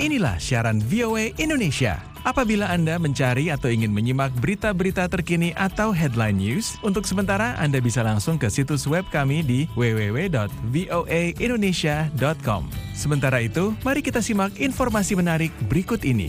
Inilah siaran VOA Indonesia. Apabila Anda mencari atau ingin menyimak berita-berita terkini atau headline news, untuk sementara Anda bisa langsung ke situs web kami di www.voaindonesia.com. Sementara itu, mari kita simak informasi menarik berikut ini.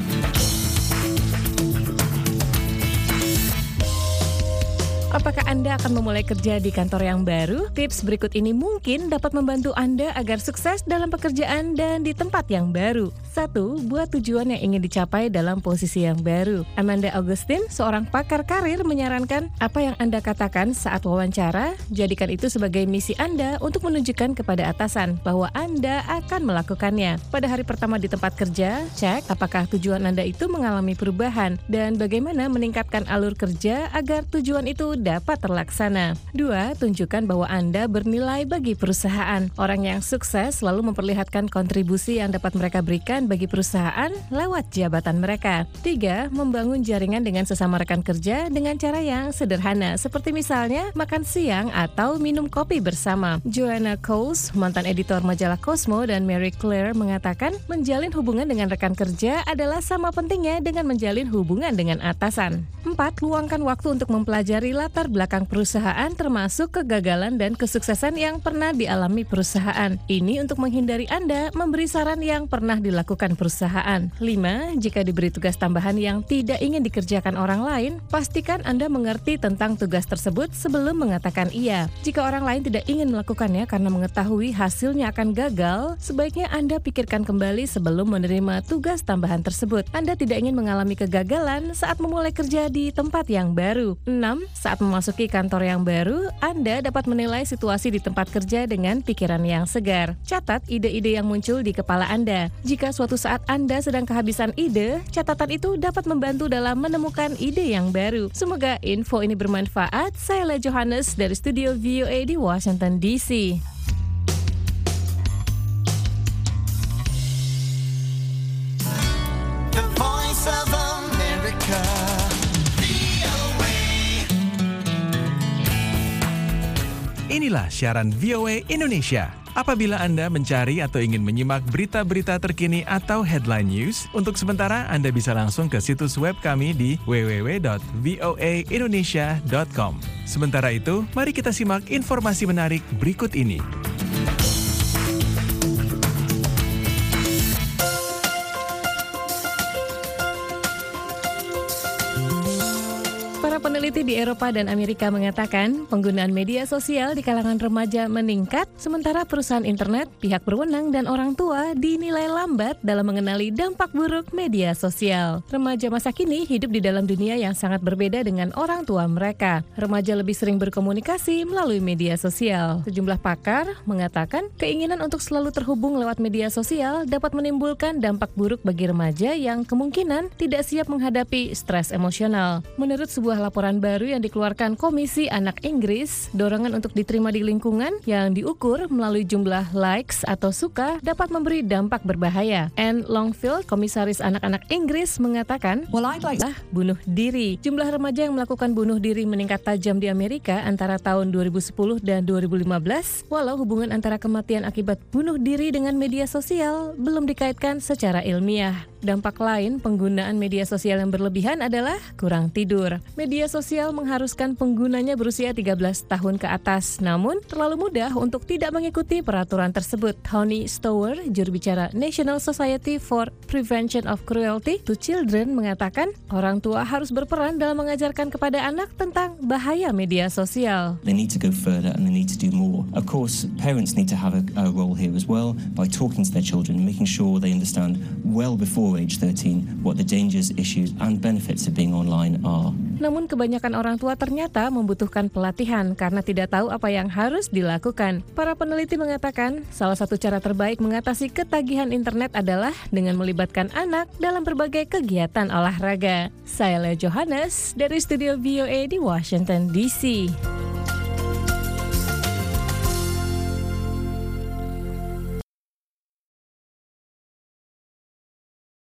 Apakah Anda akan memulai kerja di kantor yang baru? Tips berikut ini mungkin dapat membantu Anda agar sukses dalam pekerjaan dan di tempat yang baru. 1. Buat tujuan yang ingin dicapai dalam posisi yang baru. Amanda Augustine, seorang pakar karir, menyarankan apa yang Anda katakan saat wawancara, jadikan itu sebagai misi Anda untuk menunjukkan kepada atasan bahwa Anda akan melakukannya. Pada hari pertama di tempat kerja, cek apakah tujuan Anda itu mengalami perubahan dan bagaimana meningkatkan alur kerja agar tujuan itu dapat terlaksana. 2. Tunjukkan bahwa Anda bernilai bagi perusahaan. Orang yang sukses selalu memperlihatkan kontribusi yang dapat mereka berikan bagi perusahaan lewat jabatan mereka. 3. Membangun jaringan dengan sesama rekan kerja dengan cara yang sederhana, seperti misalnya makan siang atau minum kopi bersama. Joanna Coles, mantan editor majalah Cosmo, dan Mary Claire mengatakan menjalin hubungan dengan rekan kerja adalah sama pentingnya dengan menjalin hubungan dengan atasan. 4. Luangkan waktu untuk mempelajari latar belakang perusahaan termasuk kegagalan dan kesuksesan yang pernah dialami perusahaan. Ini untuk menghindari Anda memberi saran yang pernah dilakukan perusahaan. 5. Jika diberi tugas tambahan yang tidak ingin dikerjakan orang lain, pastikan Anda mengerti tentang tugas tersebut sebelum mengatakan iya. Jika orang lain tidak ingin melakukannya karena mengetahui hasilnya akan gagal, sebaiknya Anda pikirkan kembali sebelum menerima tugas tambahan tersebut. Anda tidak ingin mengalami kegagalan saat memulai kerja di tempat yang baru. 6. Saat memasuki kantor yang baru, Anda dapat menilai situasi di tempat kerja dengan pikiran yang segar. Catat ide-ide yang muncul di kepala Anda. Jika suatu saat Anda sedang kehabisan ide, catatan itu dapat membantu dalam menemukan ide yang baru. Semoga info ini bermanfaat. Saya Le Johannes dari studio VOA di Washington DC. The Voice of America. Inilah siaran VOA Indonesia. Apabila Anda mencari atau ingin menyimak berita-berita terkini atau headline news, untuk sementara Anda bisa langsung ke situs web kami di www.voaindonesia.com. Sementara itu, mari kita simak informasi menarik berikut ini. Peneliti di Eropa dan Amerika mengatakan penggunaan media sosial di kalangan remaja meningkat, sementara perusahaan internet, pihak berwenang, dan orang tua dinilai lambat dalam mengenali dampak buruk media sosial. Remaja masa kini hidup di dalam dunia yang sangat berbeda dengan orang tua mereka. Remaja lebih sering berkomunikasi melalui media sosial. Sejumlah pakar mengatakan keinginan untuk selalu terhubung lewat media sosial dapat menimbulkan dampak buruk bagi remaja yang kemungkinan tidak siap menghadapi stres emosional. Menurut sebuah laporan baru yang dikeluarkan Komisi Anak Inggris, dorongan untuk diterima di lingkungan yang diukur melalui jumlah likes atau suka dapat memberi dampak berbahaya. Anne Longfield, komisaris anak-anak Inggris, mengatakan, bunuh diri. Jumlah remaja yang melakukan bunuh diri meningkat tajam di Amerika antara tahun 2010 dan 2015, walau hubungan antara kematian akibat bunuh diri dengan media sosial belum dikaitkan secara ilmiah. Dampak lain penggunaan media sosial yang berlebihan adalah kurang tidur. Media sosial mengharuskan penggunanya berusia 13 tahun ke atas, namun terlalu mudah untuk tidak mengikuti peraturan tersebut. Tony Stower, juru bicara National Society for Prevention of Cruelty to Children, mengatakan orang tua harus berperan dalam mengajarkan kepada anak tentang bahaya media sosial. They need to go further and they need to do more. Of course, parents need to have a role here as well by talking to their children, making sure they understand well before age 13 what the dangers, issues and benefits of being online are. Namun kebanyakan orang tua ternyata membutuhkan pelatihan karena tidak tahu apa yang harus dilakukan. Para peneliti mengatakan salah satu cara terbaik mengatasi ketagihan internet adalah dengan melibatkan anak dalam berbagai kegiatan olahraga. Saya Le Johannes dari studio VOA di Washington DC.